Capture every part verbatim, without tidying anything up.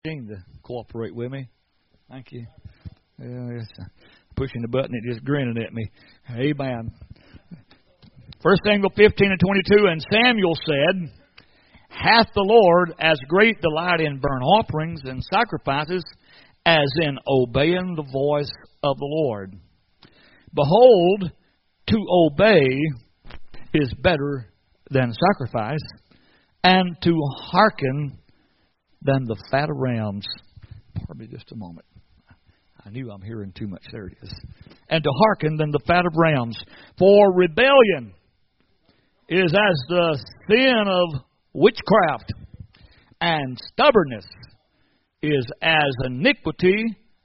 To cooperate with me. Thank you. Uh, just pushing the button, it just grinning at me. Amen. First Samuel fifteen and twenty-two, and Samuel said, hath the Lord as great delight in burnt offerings and sacrifices as in obeying the voice of the Lord? Behold, to obey is better than sacrifice, and to hearken than the fat of rams. Pardon me just a moment. I knew I'm hearing too much. There it is. And to hearken than the fat of rams. For rebellion is as the sin of witchcraft, and stubbornness is as iniquity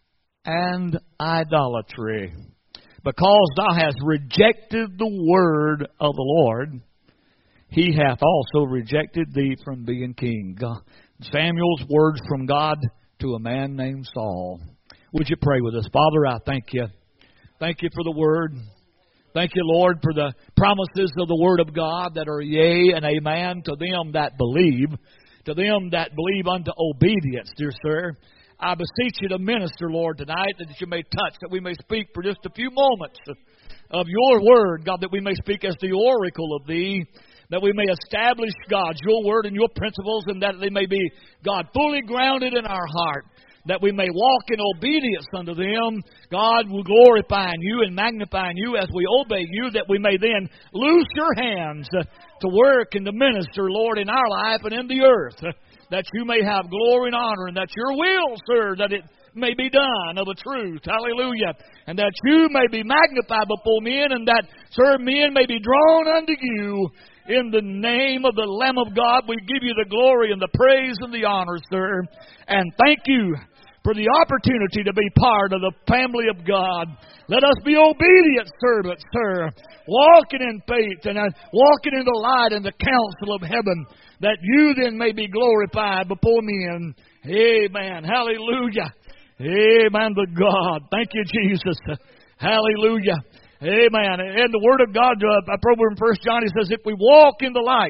and idolatry. Because thou hast rejected the word of the Lord, he hath also rejected thee from being king. God, Samuel's words from God to a man named Saul. Would you pray with us? Father, I thank you. Thank you for the word. Thank you, Lord, for the promises of the word of God that are yea and amen to them that believe, to them that believe unto obedience, dear sir. I beseech you to minister, Lord, tonight, that you may touch, that we may speak for just a few moments of your word, God, that we may speak as the oracle of thee, that we may establish, God, your word and your principles, and that they may be, God, fully grounded in our heart, that we may walk in obedience unto them. God, will glorify you and magnify you as we obey you, that we may then loose your hands to work and to minister, Lord, in our life and in the earth, that you may have glory and honor, and that your will, sir, that it may be done of a truth. Hallelujah. And that you may be magnified before men, and that, sir, men may be drawn unto you. In the name of the Lamb of God, we give you the glory and the praise and the honor, sir. And thank you for the opportunity to be part of the family of God. Let us be obedient servants, sir, walking in faith and walking in the light and the counsel of heaven, that you then may be glorified before men. Amen. Hallelujah. Amen to God. Thank you, Jesus. Hallelujah. Amen. And the Word of God, uh, over in First John, he says, if we walk in the light,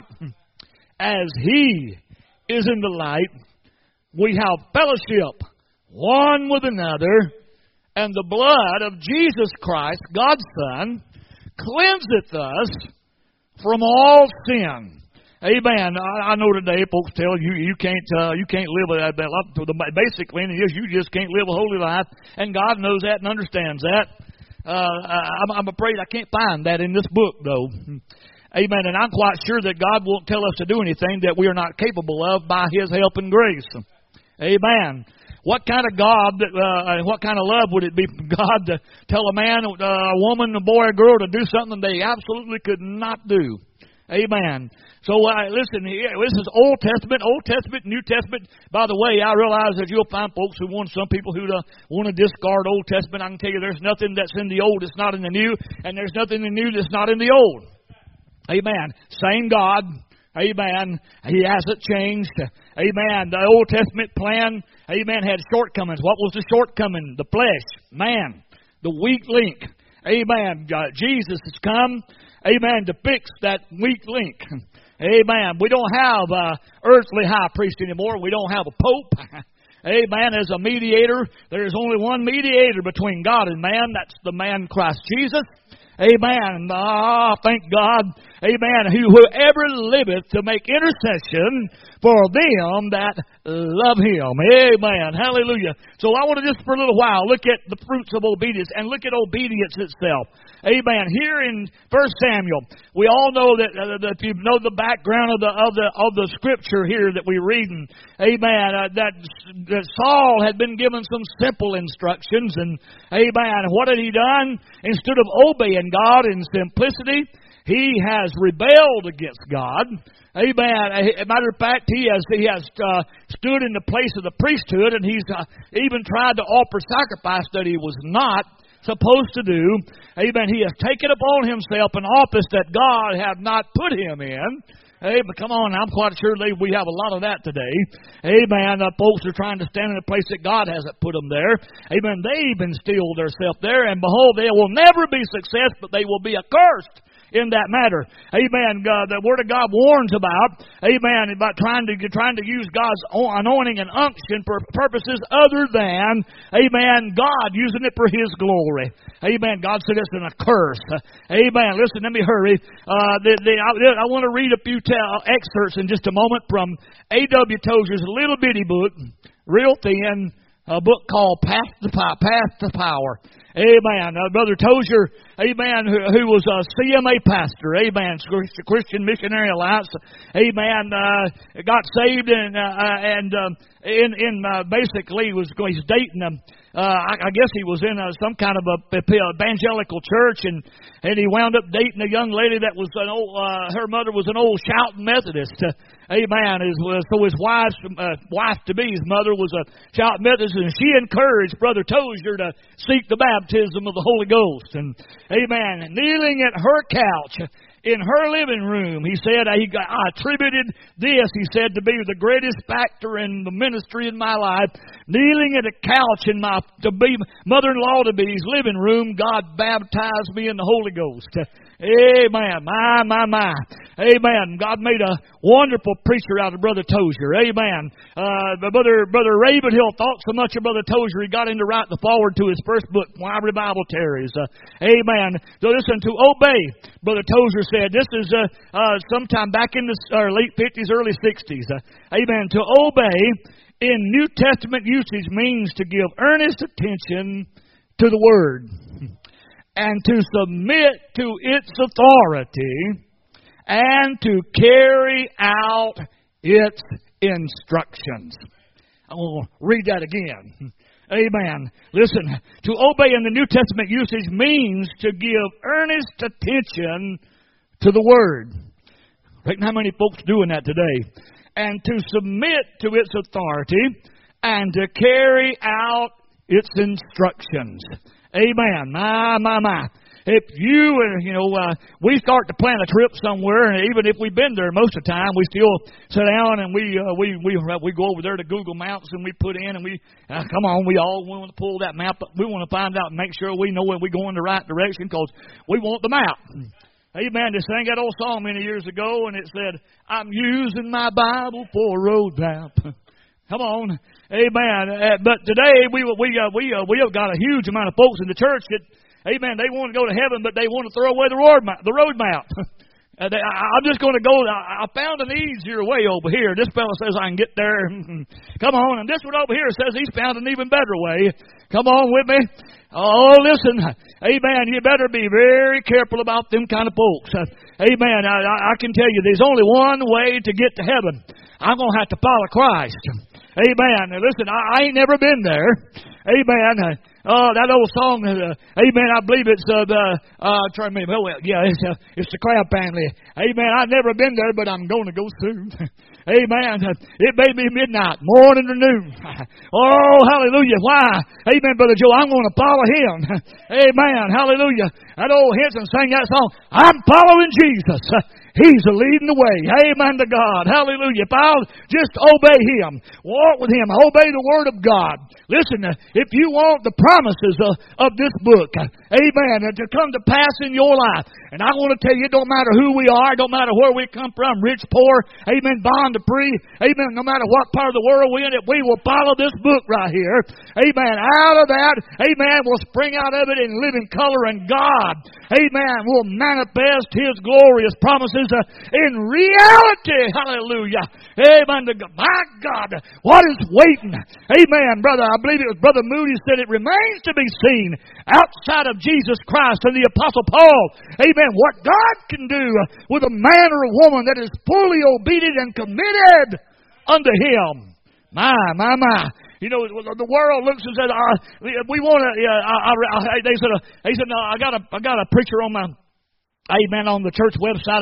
as He is in the light, we have fellowship one with another, and the blood of Jesus Christ, God's Son, cleanseth us from all sin. Amen. I, I know today folks tell you you can't uh, you can't live a, a basically it is you just can't live a holy life, and God knows that and understands that. Uh, I'm, I'm afraid I can't find that in this book, though. Amen. And I'm quite sure that God won't tell us to do anything that we are not capable of by His help and grace. Amen. What kind of God, uh, what kind of love would it be from God to tell a man, a woman, a boy, a girl to do something they absolutely could not do? Amen. So uh, listen, this is Old Testament, Old Testament, New Testament. By the way, I realize that you'll find folks who want, some people who uh, want to discard Old Testament. I can tell you there's nothing that's in the Old that's not in the New, and there's nothing in the New that's not in the Old. Amen. Same God. Amen. He hasn't changed. Amen. The Old Testament plan, amen, had shortcomings. What was the shortcoming? The flesh, man, the weak link. Amen. Uh, Jesus has come, amen, to fix that weak link. Amen. We don't have an earthly high priest anymore. We don't have a pope. Amen. As a mediator, there is only one mediator between God and man. That's the man Christ Jesus. Amen. Ah, thank God. Amen. Whoever liveth to make intercession for them that love Him. Amen. Hallelujah. So I want to just for a little while look at the fruits of obedience and look at obedience itself. Amen. Here in First Samuel, we all know that, uh, that if you know the background of the of the of the scripture here that we're reading, amen. Uh, that, that Saul had been given some simple instructions, and amen. What had he done? Instead of obeying God in simplicity, he has rebelled against God. Amen. As a matter of fact, he has he has uh, stood in the place of the priesthood, and he's uh, even tried to offer sacrifice that he was not supposed to do. Amen. He has taken upon himself an office that God had not put him in. Amen. Come on, I'm quite sure they, we have a lot of that today. Amen. Uh, folks are trying to stand in a place that God hasn't put them there. Amen. They've instilled themselves there, and behold, they will never be success, but they will be accursed. in that matter. Amen. God, the Word of God warns about, amen, about trying to trying to use God's anointing and unction for purposes other than, amen, God using it for His glory. Amen. God said it's a curse. Amen. Listen, let me hurry. Uh, the, the, I, I want to read a few t- excerpts in just a moment from A W Tozer's little bitty book, real thin, a book called Path to Power. Path to Power. Amen. Uh, Brother Tozer, amen, who, who was a C M A pastor, amen, Christian Missionary Alliance, amen, uh, got saved and, uh, and, um, in, in, uh, basically was, he's dating them. Uh, I, I guess he was in uh, some kind of a, a evangelical church, and, and he wound up dating a young lady that was an old, uh, her mother was an old shouting Methodist. Uh, amen. His, uh, so his wife's, uh, wife to be, his mother was a shouting Methodist, and she encouraged Brother Tozer to seek the baptism of the Holy Ghost. And, amen, kneeling at her couch in her living room, he said, I, I attributed this, he said, to be the greatest factor in the ministry in my life. Kneeling at a couch in my to be mother-in-law to be's living room, God baptized me in the Holy Ghost. Amen. My, my, my. Amen. God made a wonderful preacher out of Brother Tozer. Amen. Uh, Brother, Brother Ravenhill thought so much of Brother Tozer, he got him to write the foreword to his first book, Why Revival Tarries. Uh, amen. So listen, to obey, Brother Tozer said, this is uh, uh, sometime back in the uh, late fifties, early sixties. Uh, amen. To obey in New Testament usage means to give earnest attention to the Word and to submit to its authority and to carry out its instructions. I will read that again. Amen. Listen, to obey in the New Testament usage means to give earnest attention to the Word. Reckon how many folks doing that today? And to submit to its authority and to carry out its instructions. Amen. My, my, my. If you, uh, you know, uh, we start to plan a trip somewhere, and even if we've been there most of the time, we still sit down and we uh, we we we go over there to Google Maps and we put in and we uh, come on, we all want to pull that map up. We want to find out and make sure we know when we go in the right direction because we want the map. Amen. They sang that old song many years ago, and it said, "I'm using my Bible for a road map." Come on, amen. Uh, but today we we uh, we uh, we have got a huge amount of folks in the church that, amen, they want to go to heaven, but they want to throw away the road map. The road map. uh, they, I, I'm just going to go. I, I found an easier way over here. This fellow says I can get there. Come on, and this one over here says he's found an even better way. Come on with me. Oh, listen, amen, you better be very careful about them kind of folks. Uh, amen, I, I can tell you there's only one way to get to heaven. I'm going to have to follow Christ. Amen. Now, listen, I, I ain't never been there. Amen. Oh, that old song, uh, amen, I believe it's, uh, the, uh, try to remember, well, yeah, it's, uh, it's the Crab Family. Amen, I've never been there, but I'm going to go soon. Amen. It may be midnight, morning or noon. Oh, hallelujah. Why? Amen, Brother Joe, I'm going to follow him. Amen, hallelujah. That old Henson sang that song, I'm following Jesus. He's leading the way. Amen to God. Hallelujah. If I'll just obey Him, walk with Him, obey the Word of God. Listen, if you want the promises of, of this book, amen, to come to pass in your life, and I want to tell you, it don't matter who we are, it don't matter where we come from, rich, poor, amen, bond to free, amen, no matter what part of the world we're in, if we will follow this book right here, amen, out of that, amen, will spring out of it in living color, and God, amen, will manifest His glorious promises uh, in reality. Hallelujah. Amen to God. My God, what is waiting? Amen, brother. I believe it was Brother Moody said it remains to be seen outside of Jesus Christ and the Apostle Paul. Amen. What God can do with a man or a woman that is fully obedient and committed unto Him. My, my, my. You know, the world looks and says, uh, "We want to." Uh, I, I, they said, uh, "They said, no, I got a, I got a preacher on my." Amen. On the church website, I,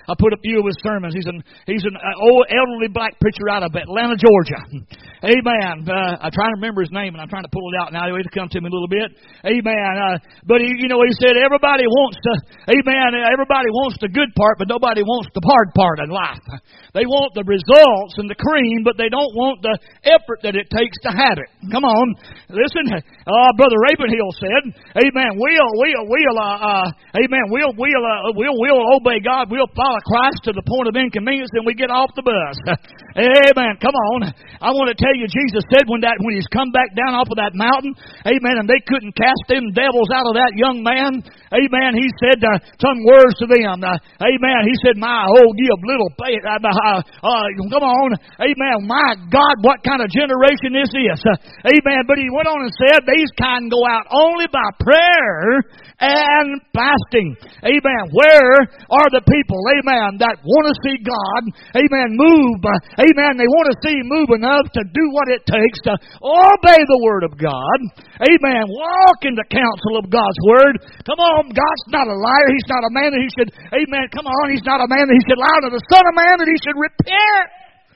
I put a few of his sermons. He's an he's an old elderly black preacher out of Atlanta, Georgia. Amen. Uh, I'm trying to remember his name, and I'm trying to pull it out now. It'll come to me a little bit. Amen. Uh, but he, you know, he said everybody wants to. Amen. Everybody wants the good part, but nobody wants the hard part in life. They want the results and the cream, but they don't want the effort that it takes to have it. Come on, listen. Uh, Brother Ravenhill said, "Amen. We'll, we'll, we'll, uh, uh, Amen. We'll, we'll, uh, we'll, we'll obey God. We'll follow Christ to the point of inconvenience, and we get off the bus." Amen. Come on. I want to tell you, Jesus said when that when He's come back down off of that mountain, Amen, and they couldn't cast them devils out of that young man. Amen. He said uh, some words to them. Uh, amen. He said, "My oh, give little faith." Uh, uh, uh, come on. Amen. My God, what kind of generation is this? Uh, amen. But he went on and said, "These kind go out only by prayer and fasting." Amen. Where are the people, amen, that want to see God, amen, move, uh, amen, they want to see Him move enough to do what it takes to obey the Word of God, amen, walk in the counsel of God's Word. Come on, God's not a liar. He's not a man that He should, amen, come on, He's not a man that He should lie, to the Son of Man that He should repent.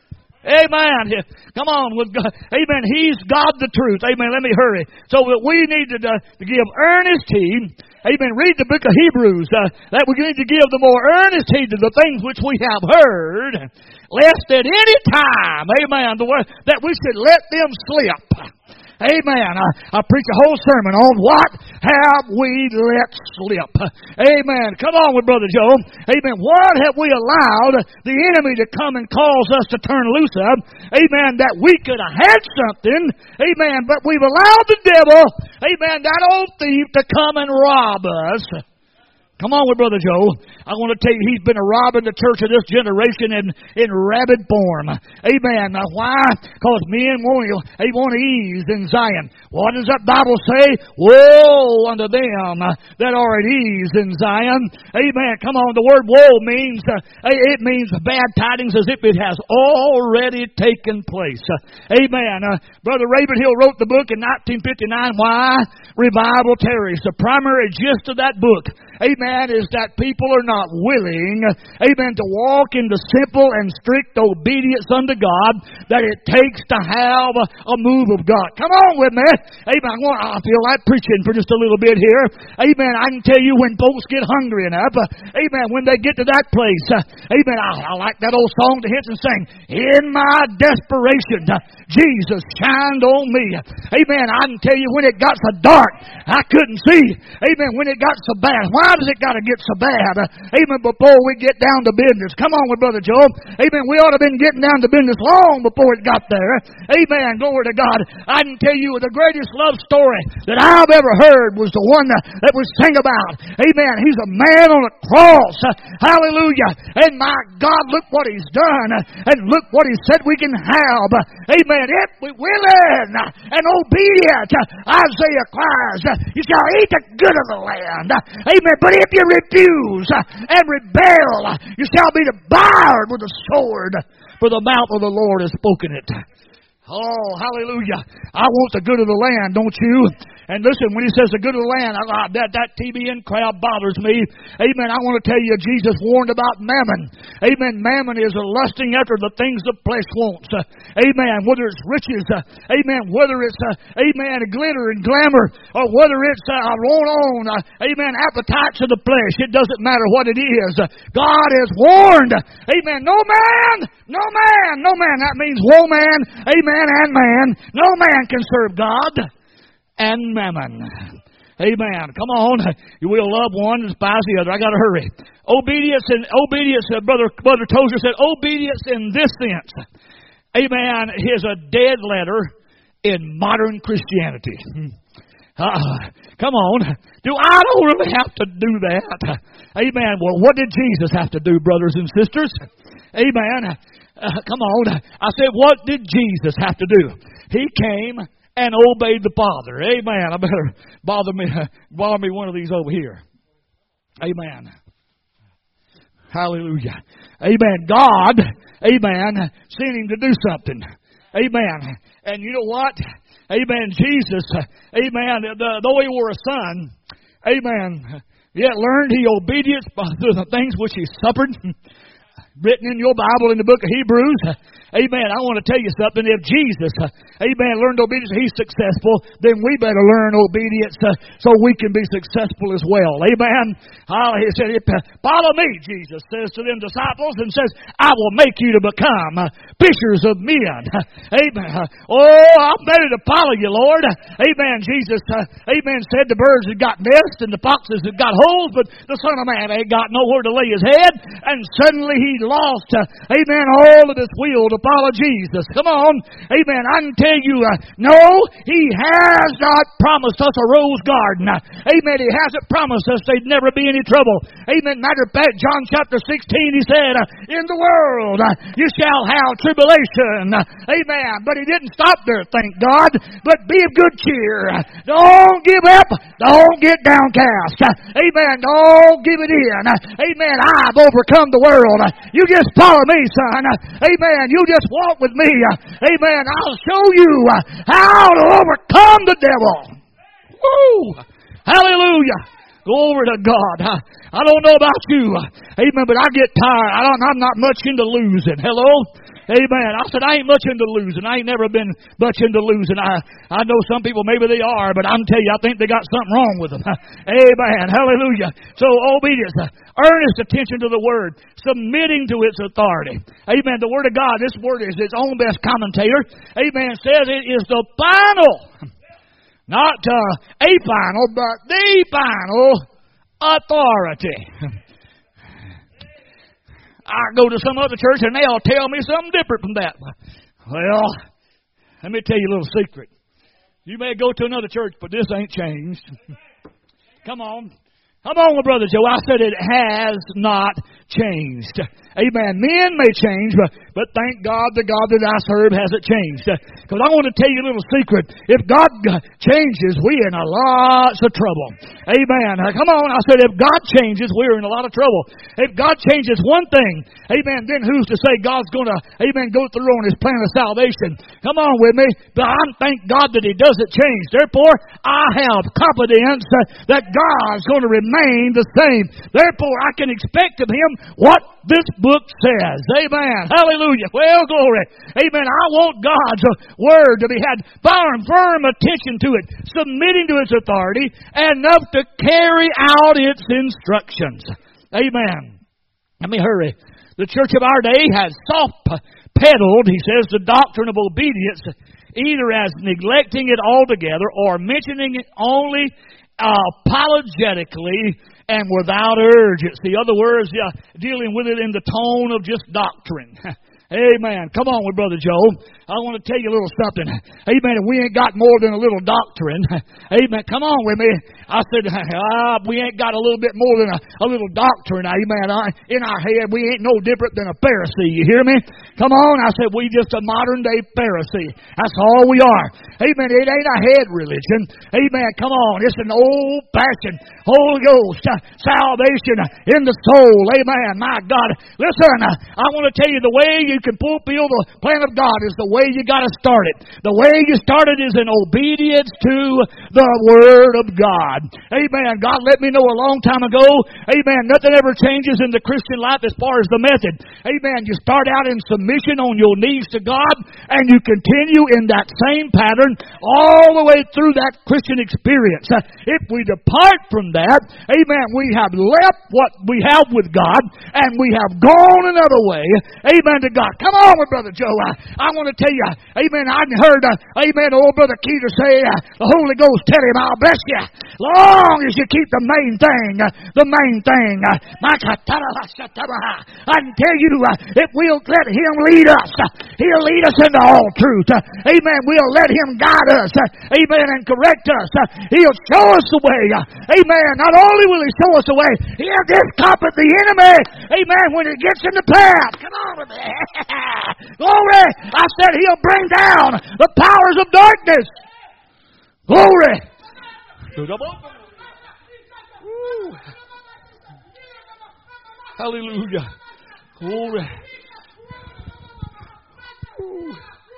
Amen. Come on with God. Amen. He's God the truth. Amen. Let me hurry. So that we need to, uh, to give earnest heed. Amen. Read the book of Hebrews. Uh, that we need to give the more earnest heed to the things which we have heard, lest at any time, amen, the word, that we should let them slip. Amen. I, I preach a whole sermon on what have we let slip. Amen. Come on with Brother Joe. Amen. What have we allowed the enemy to come and cause us to turn loose of? Amen. That we could have had something. Amen. But we've allowed the devil, amen, that old thief, to come and rob us. Come on with Brother Joe. I want to tell you, he's been robbing the church of this generation in, in rabid form. Amen. Now, why? Because men want, they want ease in Zion. What does that Bible say? Woe unto them that are at ease in Zion. Amen. Come on. The word woe means, uh, it means bad tidings as if it has already taken place. Uh, amen. Uh, Brother Ravenhill wrote the book in nineteen fifty-nine, Why Revival Tarries. The primary gist of that book, amen, is that people are not willing, amen, to walk in the simple and strict obedience unto God that it takes to have a, a move of God. Come on with me. Amen. I, want, I feel like preaching for just a little bit here. Amen. I can tell you when folks get hungry enough, uh, amen, when they get to that place, uh, amen, I, I like that old song to Henson sang, "In my desperation, uh, Jesus shined on me." Amen. I can tell you when it got so dark, I couldn't see. Amen. When it got so bad. Why does it got to get so bad? Uh, amen. Before we get down to business. Come on with Brother Joe. Amen. We ought to have been getting down to business long before it got there. Amen. Glory to God. I can tell you the greatest love story that I've ever heard was the one that, that was sang about. Amen. He's a man on a cross. Uh, hallelujah. And my God, look what He's done. Uh, and look what He said we can have. Uh, amen. If we willing and obedient, uh, Isaiah cries, uh, you shall eat the good of the land. Uh, amen. But if you refuse uh, and rebel, uh, you shall be devoured with a sword, for the mouth of the Lord has spoken it. Oh, hallelujah. I want the good of the land, don't you? And listen, when He says the good of the land, I, that, that T V N crowd bothers me. Amen. I want to tell you, Jesus warned about mammon. Amen. Mammon is a lusting after the things the flesh wants. Uh, amen. Whether it's riches, uh, amen. Whether it's, uh, amen, glitter and glamour, or whether it's, uh, roll on, uh, amen, appetites of the flesh. It doesn't matter what it is. Uh, God has warned. Amen. No man, no man, no man. That means woman, amen, and man. No man can serve God and mammon. Amen. Come on. You will love one and despise the other. I got to hurry. Obedience and obedience, uh, Brother, Brother Tozer said, obedience in this sense, amen, is a dead letter in modern Christianity. Uh, come on. Do I don't really have to do that? Amen. Well, what did Jesus have to do, brothers and sisters? Amen. Uh, come on. I said, what did Jesus have to do? He came and obeyed the Father. Amen. I better bother me, bother me one of these over here. Amen. Hallelujah. Amen. God, amen, sent Him to do something. Amen. And you know what? Amen. Jesus, amen, though He were a son, amen, yet learned He obedience through the things which He suffered. written in your Bible in the book of Hebrews. Amen. I want to tell you something. If Jesus, amen, learned obedience, he's successful, then we better learn obedience uh, so we can be successful as well. Amen. Uh, he said, follow me, Jesus says to them disciples, and says, I will make you to become uh, fishers of men. Amen. Oh, I'm ready to follow you, Lord. Amen. Jesus, uh, amen, said the birds have got nests and the foxes have got holes, but the Son of Man ain't got nowhere to lay his head. And suddenly he lost, uh, amen, all of his will to follow Jesus. Come on. Amen. I can tell you, uh, no, he has not promised us a rose garden. Uh, amen. He hasn't promised us there'd never be any trouble. Amen. Matter of fact, John chapter sixteen, he said, uh, in the world uh, you shall have tribulation. Uh, amen. But he didn't stop there, thank God. But be of good cheer. Don't give up. Don't get downcast. Uh, amen. Don't give it in. Uh, amen. I've overcome the world. Uh, you just follow me, son. Uh, amen. You just walk with me. Amen. I'll show you how to overcome the devil. Woo! Hallelujah. Glory to God. I don't know about you. Amen. But I get tired. I don't, I'm not much into losing. Hello? Amen. I said, I ain't much into losing. I ain't never been much into losing. I, I know some people, maybe they are, but I'm telling you, I think they got something wrong with them. Amen. Hallelujah. So, obedience. Earnest attention to the Word. Submitting to its authority. Amen. The Word of God, this Word is its own best commentator. Amen. Says it is the final, not uh, a final, but the final authority. I go to some other church and they'll tell me something different from that. Well, let me tell you a little secret. You may go to another church, but this ain't changed. Come on. Come on, my brother Joe. I said it has not changed. Amen. Men may change, but, but thank God the God that I serve hasn't changed. Because I want to tell you a little secret. If God changes, we're in a lot of trouble. Amen. Come on. I said if God changes, we're in a lot of trouble. If God changes one thing, amen, then who's to say God's going to, amen, go through on his plan of salvation? Come on with me. But I thank God that he doesn't change. Therefore, I have confidence that God's going to remain the same. Therefore, I can expect of him what this book says. Amen. Hallelujah. Well, glory. Amen. I want God's word to be had firm, firm attention to it, submitting to its authority, enough to carry out its instructions. Amen. Let me hurry. The church of our day has soft-pedaled, he says, the doctrine of obedience, either as neglecting it altogether or mentioning it only uh, apologetically and without urgency. In other words, uh, dealing with it in the tone of just doctrine. Amen. Come on with Brother Joe. I want to tell you a little something. Amen. If we ain't got more than a little doctrine. Amen. Come on with me. I said, ah, we ain't got a little bit more than a, a little doctrine. Amen. I, in our head, we ain't no different than a Pharisee. You hear me? Come on. I said, we just a modern day Pharisee. That's all we are. Amen. It ain't a head religion. Amen. Come on. It's an old fashioned Holy Ghost uh, salvation in the soul. Amen. My God. Listen, uh, I want to tell you the way you can fulfill the plan of God is the way you got to start it. The way you start it is in obedience to the Word of God. Amen. God let me know a long time ago, amen, nothing ever changes in the Christian life as far as the method. Amen. You start out in submission on your knees to God, and you continue in that same pattern all the way through that Christian experience. If we depart from that, amen, we have left what we have with God, and we have gone another way, amen, to God. Come on with Brother Joe. I, I want to tell you, amen, I heard, uh, amen, old Brother Keeter say, uh, the Holy Ghost tell him, I'll bless you, long as you keep the main thing, uh, the main thing. Uh, I can tell you, uh, if we'll let him lead us, uh, he'll lead us into all truth. Uh, amen, we'll let him guide us, uh, amen, and correct us. Uh, he'll show us the way. Uh, amen, not only will he show us the way, he'll discomfort the enemy, amen, when he gets in the path. Come on with me. Glory. I said he'll bring down the powers of darkness. Glory. Woo. Hallelujah. Glory. Ooh.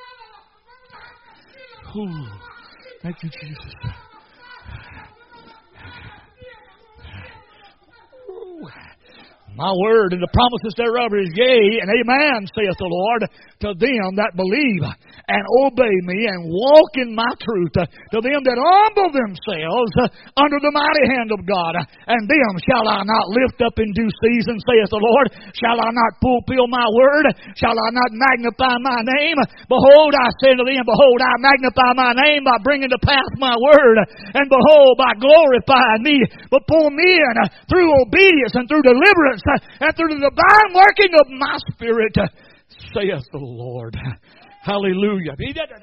Ooh. Thank you, Jesus. Ooh. My word and the promises thereof is yea and amen, saith the Lord, to them that believe and obey me and walk in my truth, to them that humble themselves under the mighty hand of God. And them shall I not lift up in due season, saith the Lord. Shall I not fulfill my word? Shall I not magnify my name? Behold, I say to them, behold, I magnify my name by bringing to pass my word. And behold, by glorifying me before men through obedience and through deliverance and through the divine working of my Spirit, saith the Lord. Hallelujah.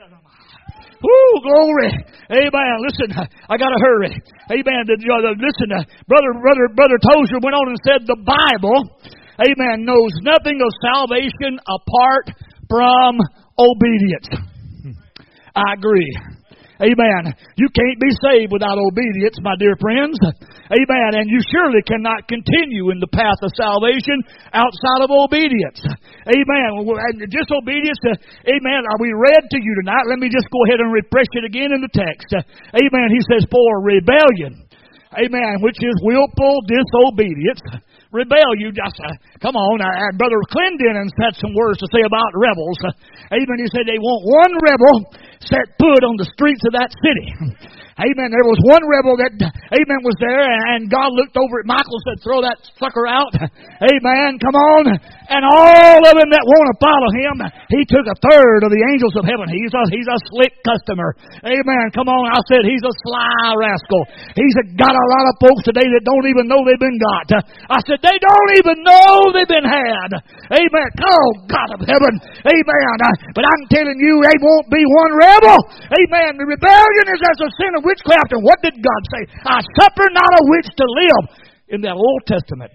Woo, glory. Amen. Listen, I got to hurry. Amen. Listen, brother, brother, brother Tozer went on and said the Bible, amen, knows nothing of salvation apart from obedience. I agree. Amen. You can't be saved without obedience, my dear friends. Amen. And you surely cannot continue in the path of salvation outside of obedience. Amen. And disobedience, uh, amen, are we read to you tonight? Let me just go ahead and refresh it again in the text. Uh, amen. He says, for rebellion, amen, which is willful disobedience. Rebel, you just, uh, come on. Uh, Brother Clendenin had some words to say about rebels. Uh, amen. He said they want one rebel set foot on the streets of that city. Amen. There was one rebel that, amen, was there, and God looked over at Michael and said, throw that sucker out. Amen. Come on. And all of them that want to follow him, he took a third of the angels of heaven. He's a, he's a slick customer. Amen. Come on. I said he's a sly rascal. He's got a lot of folks today that don't even know they've been got. I said they don't even know they've been had. Amen. Oh, God of heaven. Amen. But I'm telling you, they won't be one rebel. Amen. The rebellion is as a sin of witchcraft. And what did God say? I suffer not a witch to live, in that Old Testament.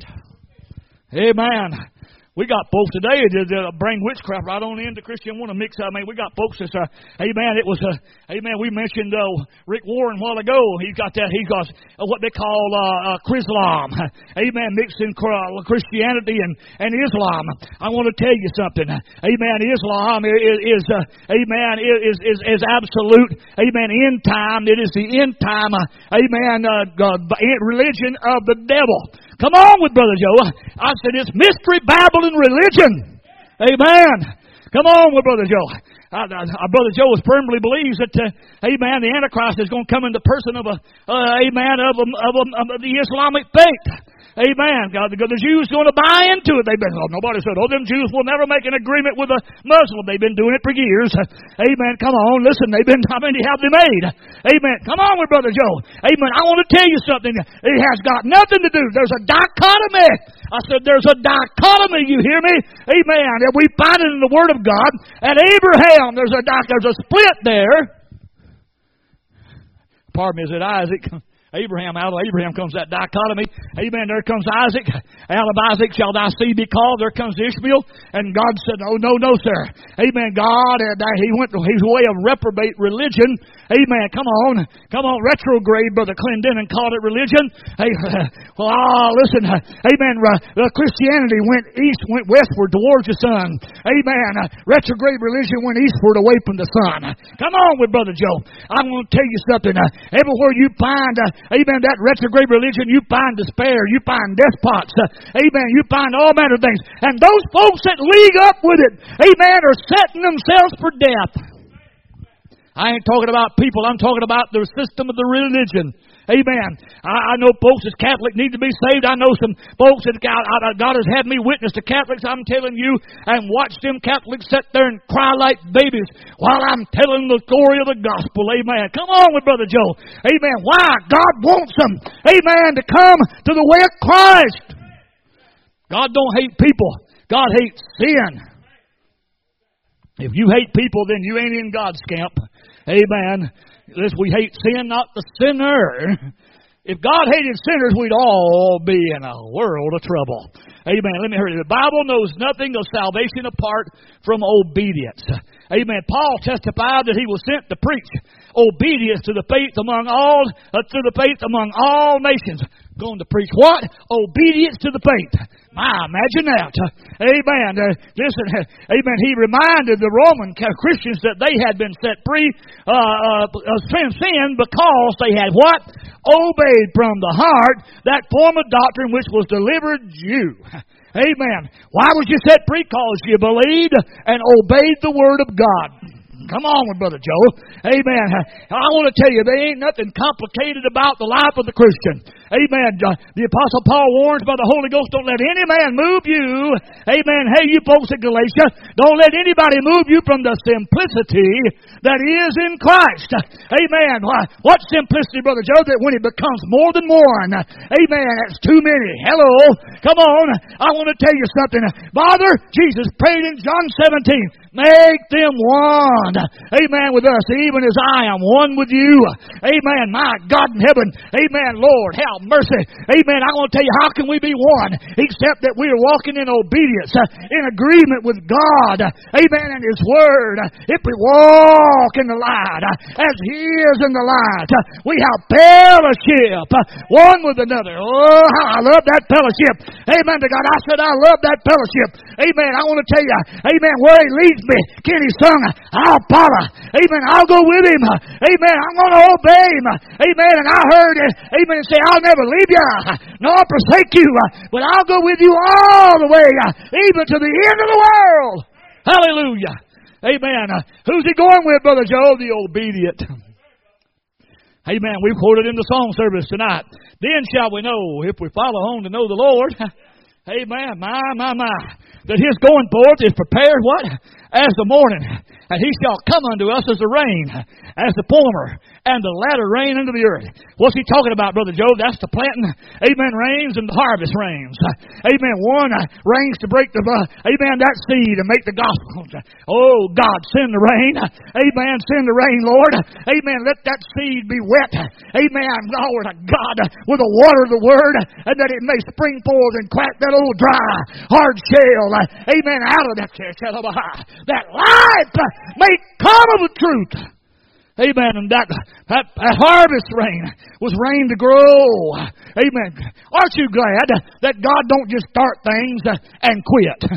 Amen. We got folks today that uh, bring witchcraft right on into Christian. Want to mix up? I mean, we got folks that's, uh, amen. It was, uh, amen. We mentioned uh, Rick Warren a while ago. He's got that. He's got uh, what they call uh, uh, Chrislam. Amen. Mixing Christianity and, and Islam. I want to tell you something. Amen. Islam is, is uh, amen, is, is is absolute. Amen. End time. It is the end time. Uh, amen. Uh, uh, religion of the devil. Come on with Brother Joe. I said it's mystery, Babylon, religion. Amen. Come on with Brother Joe. Uh, uh, Brother Joe firmly believes that, uh, amen, the Antichrist is going to come in the person of a, uh, amen, of, a, of, a, of the Islamic faith. Amen. God, the, the Jews going to buy into it. They've been, oh, nobody said, oh, them Jews will never make an agreement with a Muslim. They've been doing it for years. Amen. Come on. Listen, they've been, how many have they made? Amen. Come on with Brother Joe. Amen. I want to tell you something. It has got nothing to do. There's a dichotomy. I said, there's a dichotomy. You hear me? Amen. And we find it in the Word of God. At Abraham, there's a, there's a split there. Pardon me, is it Isaac? Abraham, out of Abraham comes that dichotomy. Amen. There comes Isaac. Out of Isaac shall thy seed be called. There comes Ishmael. And God said, oh, no, no, sir. Amen. God, uh, he went to his way of reprobate religion. Amen. Come on. Come on. Retrograde, Brother Clendenin called it religion. Hey, well, oh, listen. Amen. Uh, Christianity went east, went westward towards the sun. Amen. Uh, retrograde religion went eastward away from the sun. Come on with Brother Joe. I'm going to tell you something. Uh, everywhere you find, uh, amen, that retrograde religion, you find despair. You find despots. Uh, amen. You find all manner of things. And those folks that league up with it, amen, are setting themselves for death. I ain't talking about people. I'm talking about the system of the religion. Amen. I, I know folks as Catholic need to be saved. I know some folks that God, God has had me witness to Catholics. I'm telling you, and watch them Catholics sit there and cry like babies while I'm telling the story of the gospel. Amen. Come on with Brother Joe. Amen. Why? God wants them, amen, to come to the way of Christ. God don't hate people. God hates sin. If you hate people, then you ain't in God's camp. Amen. Listen, we hate sin, not the sinner. If God hated sinners, we'd all be in a world of trouble. Amen. Let me hear you. The Bible knows nothing of salvation apart from obedience. Amen. Paul testified that he was sent to preach obedience to the faith among all, uh, to the faith among all nations. Going to preach what? Obedience to the faith. My, imagine that. Amen. Uh, listen, amen. He reminded the Roman Christians that they had been set free uh, uh, from sin because they had what? obeyed from the heart that form of doctrine which was delivered you. Amen. Why was you set free? Because you believed and obeyed the Word of God. Come on with Brother Joe. Amen. I want to tell you, there ain't nothing complicated about the life of the Christian. Amen. The Apostle Paul warns by the Holy Ghost, don't let any man move you. Amen. Hey, you folks at Galatia, don't let anybody move you from the simplicity that is in Christ. Amen. What simplicity, Brother Joe? That when it becomes more than one. Amen. That's too many. Hello. Come on. I want to tell you something. Father, Jesus prayed in John seventeen, make them one. Amen. With us, even as I am one with you. Amen. My God in heaven. Amen. Lord, have mercy. Amen. I want to tell you, how can we be one except that we are walking in obedience, in agreement with God. Amen. And His Word. If we walk in the light as He is in the light, we have fellowship one with another. Oh, how I love that fellowship. Amen to God. I said I love that fellowship. Amen. I want to tell you, amen, where He leads me. Kenny sung, I'll follow. Amen. I'll go with Him. Amen. I'm going to obey Him. Amen. And I heard it. Amen. Say, I'll never leave you nor forsake you, but I'll go with you all the way, even to the end of the world. Hallelujah. Amen. Who's He going with, Brother Joe? The obedient. Amen. We quoted in the song service tonight. Then shall we know, if we follow on to know the Lord. Amen. My, my, my. That His going forth is prepared what? As the morning. And He shall come unto us as the rain, as the former, and the latter rain unto the earth. What's He talking about, Brother Joe? That's the planting, amen, rains and the harvest rains. Amen. One uh, rains to break the, uh, amen, that seed and make the gospel. Oh, God, send the rain. Amen. Send the rain, Lord. Amen. Let that seed be wet. Amen. Lord God, with the water of the Word, and that it may spring forth and crack that old dry, hard shell. Amen. Out of that, that life may come of the truth. Amen. And that, that, that harvest rain was rain to grow. Amen. Aren't you glad that God don't just start things and quit?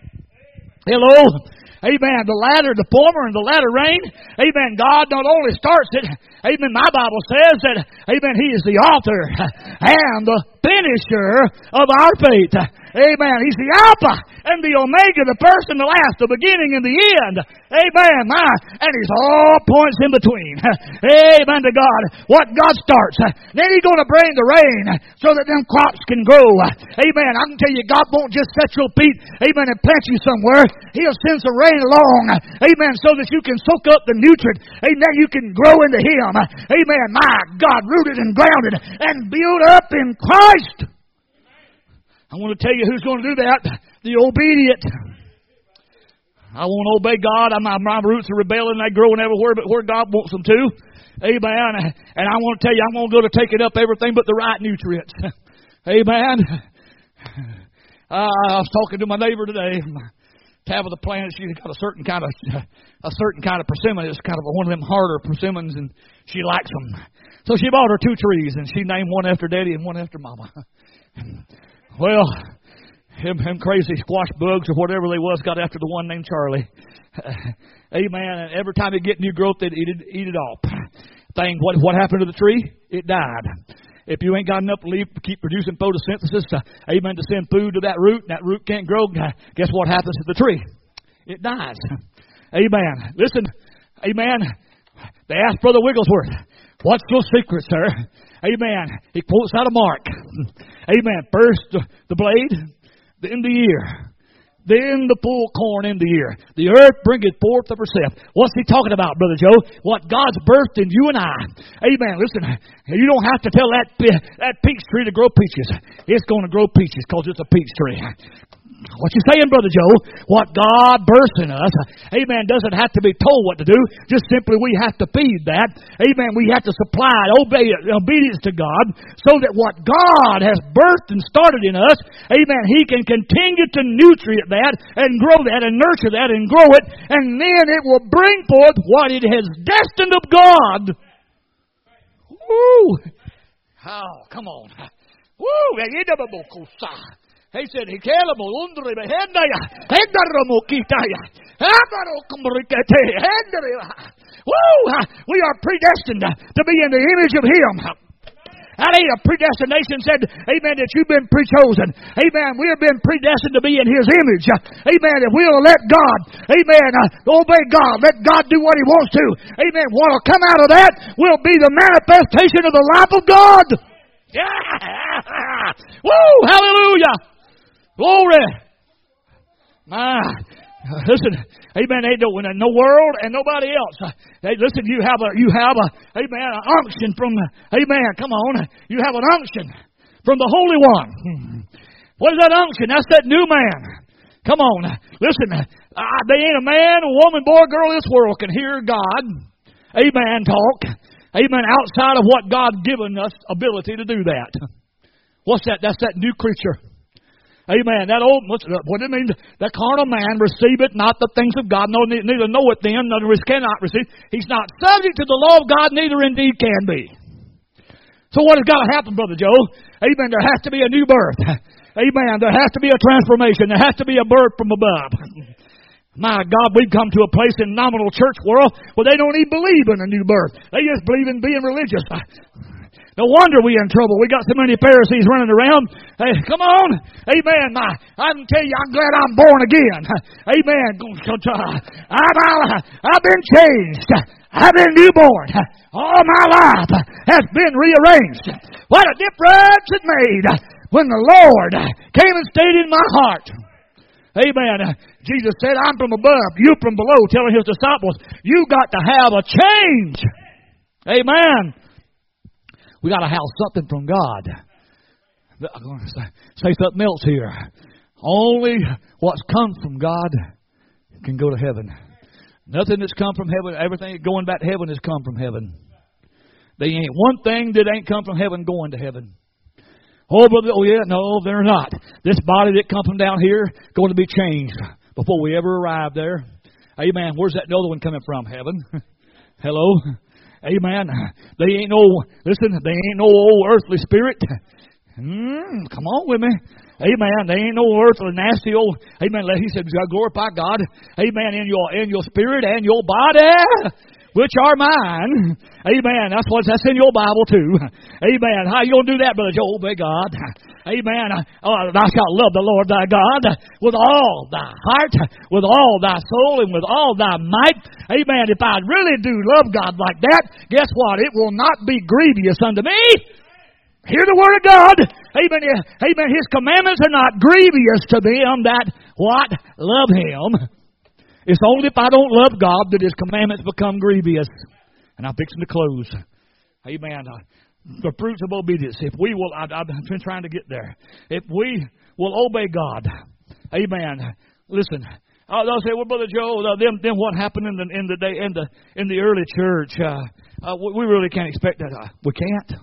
Hello? Amen. The latter, the former, and the latter rain. Amen. God not only starts it. Amen. My Bible says that, amen, He is the author and the finisher of our faith. Amen. He's the Alpha and the Omega, the first and the last, the beginning and the end. Amen. My, and He's all points in between. Amen to God. What God starts, then He's going to bring the rain so that them crops can grow. Amen. I can tell you, God won't just set your feet, amen, and plant you somewhere. He'll send some rain along. Amen. So that you can soak up the nutrient. Amen. You can grow into Him. Amen. My God, rooted and grounded and built up in Christ. I want to tell you who's going to do that. The obedient. I won't obey God. My, my roots are rebelling. They're growing everywhere but where God wants them to. Amen. And I want to tell you, I'm going to go to taking up everything but the right nutrients. Amen. Uh, I was talking to my neighbor today. Tabitha plants, she's got a certain kind of a certain kind of persimmon. It's kind of one of them harder persimmons, and she likes them. So she bought her two trees, and she named one after Daddy and one after Mama. Well, him, him crazy squash bugs or whatever they was got after the one named Charlie. Amen. And every time it get new growth, they'd eat it, eat it off. Thing, what what happened to the tree? It died. If you ain't got enough leaf to keep producing photosynthesis, uh, amen, to send food to that root, and that root can't grow, guess what happens to the tree? It dies. Amen. Listen, amen. They asked Brother Wigglesworth, what's your secret, sir? Amen. He quotes out of Mark. Amen. First the blade, then the ear, then the full corn in the ear. The earth bringeth forth of herself. What's he talking about, Brother Joe? What God's birthed in you and I. Amen. Listen, you don't have to tell that that peach tree to grow peaches. It's going to grow peaches because it's a peach tree. What you saying, Brother Joe? What God births in us, amen, doesn't have to be told what to do. Just simply we have to feed that. Amen. We have to supply obey, obedience to God so that what God has birthed and started in us, amen, He can continue to nutrient that and grow that and nurture that and grow it, and then it will bring forth what it has destined of God. Woo! Oh, come on. Woo! He said, Woo! We are predestined to be in the image of Him. That ain't a predestination said, amen, that you've been pre-chosen. Amen. We have been predestined to be in His image. Amen. If we'll let God, amen, uh, obey God, let God do what He wants to. Amen. What will come out of that will be the manifestation of the life of God. Yeah. Woo! Hallelujah. Glory. My. Listen, amen, ain't no, no world and nobody else. Hey, listen, you have a, you have a, amen, an unction from, amen, come on. You have an unction from the Holy One. What is that unction? That's that new man. Come on. Listen, uh, there ain't a man, a woman, boy, girl in this world can hear God, amen, talk, amen, outside of what God's given us ability to do that. What's that? That's that new creature. Amen. That old, what it means, that carnal man receiveth not the things of God, no, neither knoweth them, nor cannot receive. He's not subject to the law of God, neither indeed can be. So what has got to happen, Brother Joe? Amen. There has to be a new birth. Amen. There has to be a transformation. There has to be a birth from above. My God, we've come to a place in nominal church world where they don't even believe in a new birth. They just believe in being religious. No wonder we're in trouble. We got so many Pharisees running around. Hey, come on. Amen. My, I can tell you, I'm glad I'm born again. Amen. I've, I've been changed. I've been newborn. All my life has been rearranged. What a difference it made when the Lord came and stayed in my heart. Amen. Jesus said, I'm from above, you from below, telling His disciples, you got to have a change. Amen. We got to have something from God. I'm going to say, say something else here. Only what's come from God can go to heaven. Nothing that's come from heaven, everything going back to heaven has come from heaven. There ain't one thing that ain't come from heaven going to heaven. Oh, brother, oh yeah, no, they're not. This body that come from down here going to be changed before we ever arrive there. Amen. Where's that other one coming from? Heaven. Hello. Amen. They ain't no, listen, they ain't no old earthly spirit. Mm, come on with me. Amen. They ain't no earthly nasty old, amen. He said, glorify God. Amen. In your, in your spirit and your body, which are mine. Amen. That's what, that's in your Bible too. Amen. How you going to do that, Brother Joe? Obey God. Amen. Oh, thou shalt love the Lord thy God with all thy heart, with all thy soul, and with all thy might. Amen. If I really do love God like that, guess what? It will not be grievous unto me. Hear the word of God. Amen. Amen. His commandments are not grievous to them that what? Love Him. It's only if I don't love God that His commandments become grievous. And I'm fixing to close. Amen. The fruits of obedience. If we will, I, I've been trying to get there. If we will obey God, amen. Listen, uh, they'll say, "Well, Brother Joe, uh, then then what happened in the in the day in the in the early church? Uh, uh, we really can't expect that. Uh, we can't.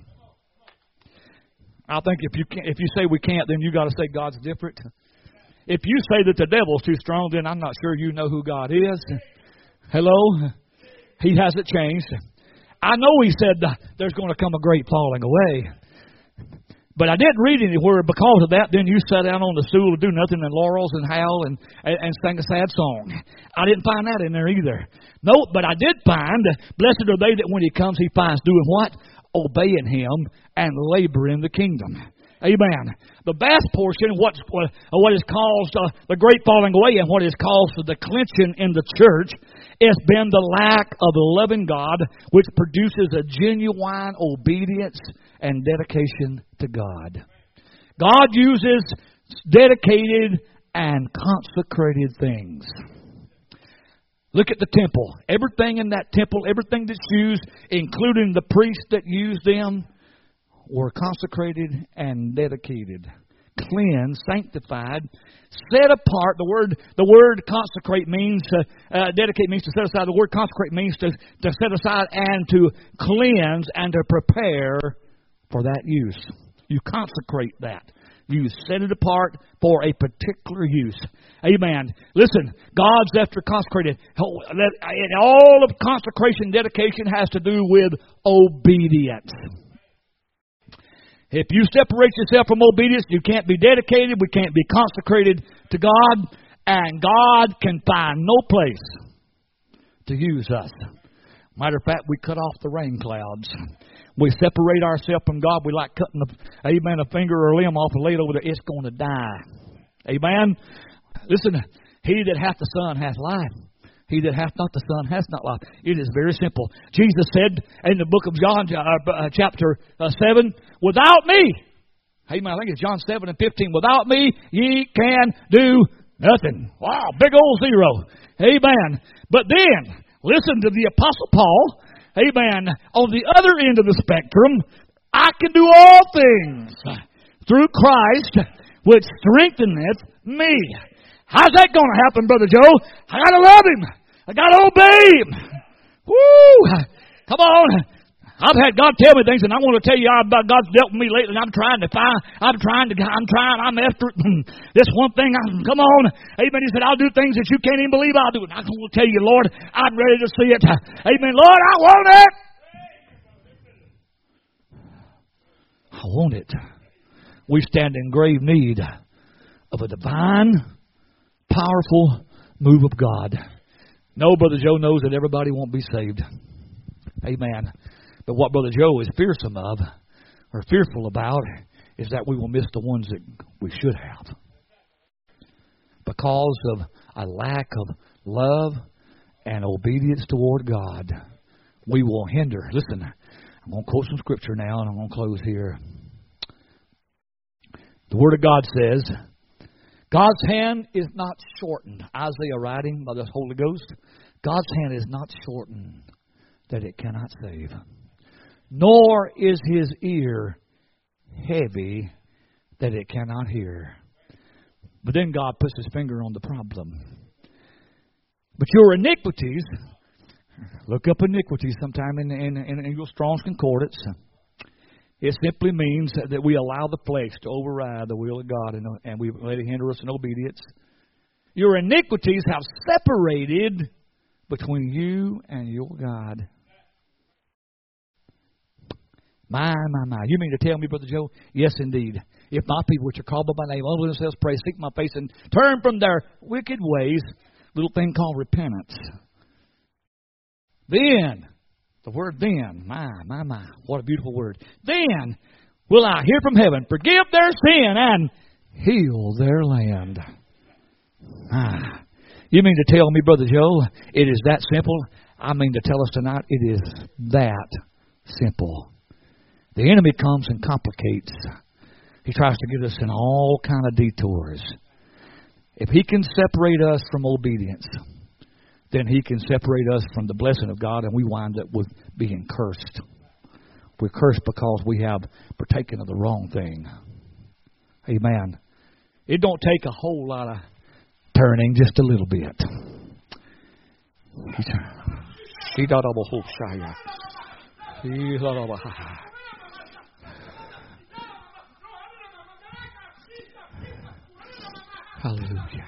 I think if you can't, if you say we can't, then you got to say God's different. If you say that the devil's too strong, then I'm not sure you know who God is. Hello, He hasn't changed." I know He said there's going to come a great falling away. But I didn't read anywhere because of that. Then you sat down on the stool to do nothing and laurels and howl and, and, and sang a sad song. I didn't find that in there either. No, but I did find, blessed are they that when He comes, He finds doing what? Obeying Him and labor in the kingdom. Amen. The best portion, what's, what has caused uh, the great falling away and what has caused the declension in the church has been the lack of the loving God, which produces a genuine obedience and dedication to God. God uses dedicated and consecrated things. Look at the temple. Everything in that temple, everything that's used, including the priests that used them, were consecrated and dedicated, cleansed, sanctified, set apart. The word, the word consecrate means uh, uh, dedicate means to set aside. The word consecrate means to, to set aside and to cleanse and to prepare for that use. You consecrate that. You set it apart for a particular use. Amen. Listen, God's after consecrated. And all of consecration, dedication has to do with obedience. If you separate yourself from obedience, you can't be dedicated, we can't be consecrated to God, and God can find no place to use us. Matter of fact, we cut off the rain clouds. We separate ourselves from God. We like cutting, a, amen, a finger or a limb off and lay it over there. It's going to die. Amen? Listen, he that hath the Son hath life. He that hath not the Son hath not life. It is very simple. Jesus said in the book of John, uh, chapter uh, seven, without me, amen, I think it's John seven and fifteen, without me ye can do nothing. Wow, big old zero. Amen. But then, listen to the Apostle Paul. Amen. On the other end of the spectrum, I can do all things through Christ, which strengtheneth me. How's that going to happen, Brother Joe? I got to love Him. I got to obey Him. Woo! Come on. I've had God tell me things, and I want to tell you about God's dealt with me lately. And I'm trying to find. I'm trying to. I'm trying. I'm after this one thing. I'm, come on, Amen. He said, "I'll do things that you can't even believe I'll do." And I'm going to tell you, Lord, I'm ready to see it. Amen. Lord, I want it. I want it. We stand in grave need of a divine, powerful move of God. No, Brother Joe knows that everybody won't be saved. Amen. But what Brother Joe is fearsome of, or fearful about, is that we will miss the ones that we should have. Because of a lack of love and obedience toward God, we will hinder. Listen, I'm going to quote some scripture now, and I'm going to close here. The Word of God says, God's hand is not shortened. Isaiah writing by the Holy Ghost. God's hand is not shortened that it cannot save. Nor is His ear heavy that it cannot hear. But then God puts His finger on the problem. But your iniquities, look up iniquities sometime in, in, in, in your Strong's Concordance. It simply means that we allow the flesh to override the will of God, and, and we let it hinder us in obedience. Your iniquities have separated between you and your God. My, my, my. You mean to tell me, Brother Joe? Yes, indeed. If my people which are called by my name humble themselves, pray, seek my face, and turn from their wicked ways, little thing called repentance. Then, the word then, my, my, my, what a beautiful word. Then will I hear from heaven, forgive their sin, and heal their land. Ah, you mean to tell me, Brother Joe, it is that simple? I mean to tell us tonight, it is that simple. The enemy comes and complicates. He tries to get us in all kind of detours. If he can separate us from obedience, then he can separate us from the blessing of God, and we wind up with being cursed. We're cursed because we have partaken of the wrong thing. Amen. It don't take a whole lot of turning, just a little bit. Hallelujah.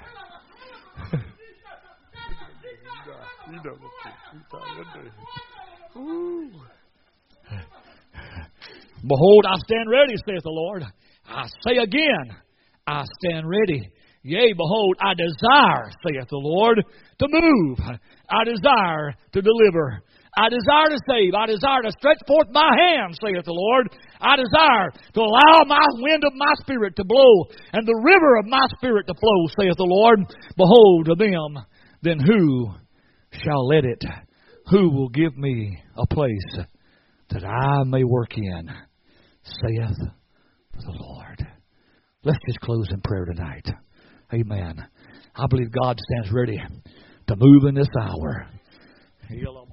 Behold, I stand ready, saith the Lord. I say again, I stand ready. Yea, behold, I desire, saith the Lord, to move. I desire to deliver. I desire to save. I desire to stretch forth my hand, saith the Lord. I desire to allow my wind of my spirit to blow and the river of my spirit to flow, saith the Lord. Behold, to them, then who shall let it? Who will give me a place that I may work in, saith the Lord. Let's just close in prayer tonight. Amen. I believe God stands ready to move in this hour.